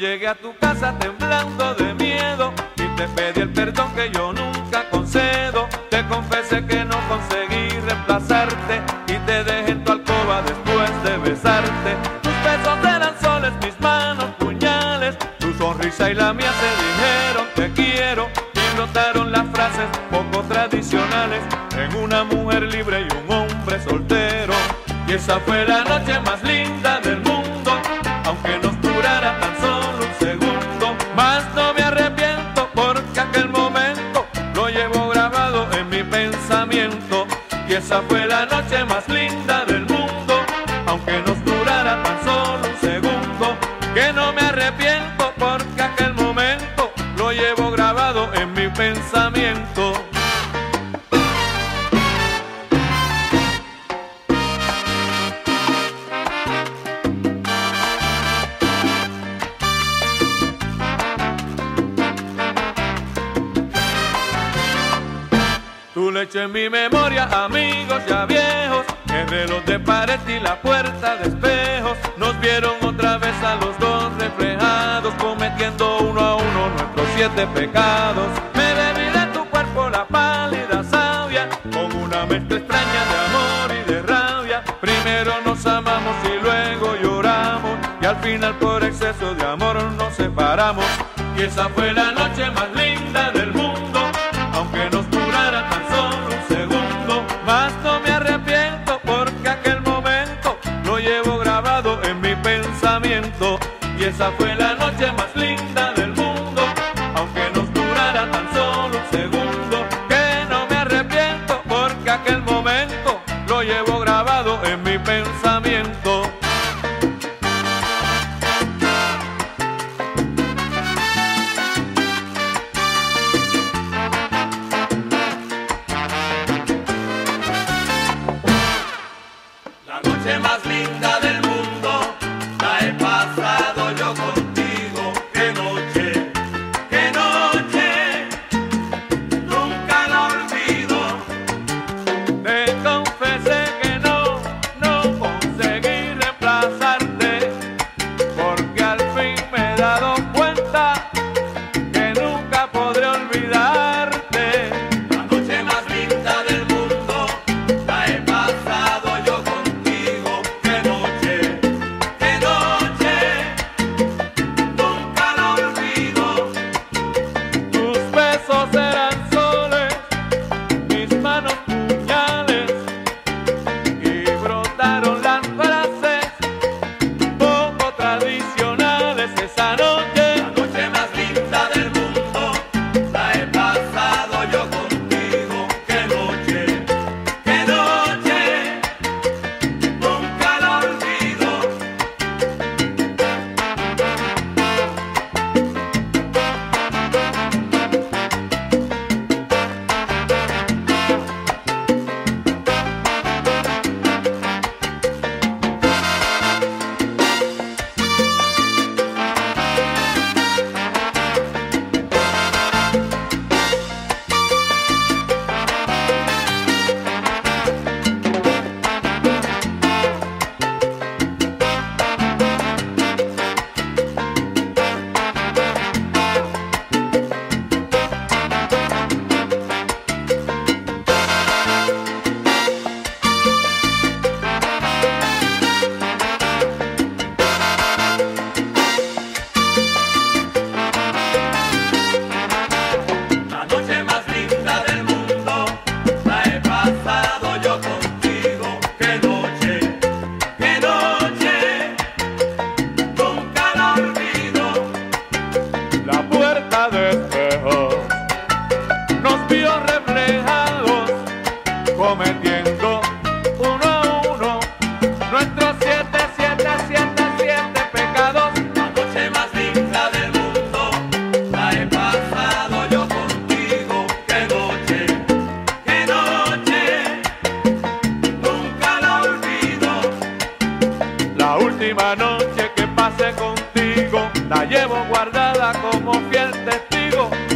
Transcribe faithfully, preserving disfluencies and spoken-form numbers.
llegué a tu casa temblando de miedo y te pedí el perdón que yo nunca concedo. Te confesé que no conseguí reemplazarte y te dejé en tu alcoba después de besarte. Tus besos eran soles, mis manos puñales, tu sonrisa y la mía se dijeron te quiero y brotaron las frases poco tradicionales en una mujer libre y un hombre soltero. Y esa fue la noche más linda del mundo, aunque nos durara tan solo un segundo. Mas no me arrepiento porque aquel momento lo llevo grabado en mi pensamiento. Y esa fue la noche más linda del mundo, aunque nos durara tan solo un segundo. Que no me arrepiento porque aquel momento lo llevo grabado en mi pensamiento. Tu lecho en mi memoria, amigos ya viejos, el reloj de pared y la puerta de espejos nos vieron otra vez a los dos reflejados, cometiendo uno a uno nuestros siete pecados. Me bebí de tu cuerpo la pálida savia, con una mezcla extraña de amor y de rabia. Primero nos amamos y luego lloramos, y al final por exceso de amor nos separamos. Y esa fue la noche más linda del mundo, aunque nos durara tan solo un segundo. Mas no me arrepiento porque aquel momento lo llevo grabado en mi pensamiento. Y esa fue la noche más linda del mundo, aunque nos durara tan solo un segundo. Que no me arrepiento porque aquel momento lo llevo grabado en mi pensamiento. La noche más linda del mundo la he pasado yo contigo. Qué noche, qué noche, nunca la olvido. Te confesé que no, no conseguí reemplazarte, porque al fin me he dado cuenta que nunca podré olvidarte. La noche más linda del mundo la he pasado yo contigo. Qué noche, qué noche, nunca la olvido. Tus besos eran soles, mis manos puñales, y brotaron las frases poco tradicionales. Esa noche, La noche más linda del mundo la he pasado yo contigo. Qué noche, qué noche, nunca la olvido. La noche más linda del mundo la he pasado yo contigo. Qué noche, qué noche, nunca la olvido. la puerta de espejos nos vio reflejados, cometiendo uno a uno nuestros siete, siete, siete, siete pecados. La noche más linda del mundo la he pasado yo contigo. Qué noche, qué noche, nunca la olvido. La última noche que pasé contigo la llevo guardada como fiel testigo.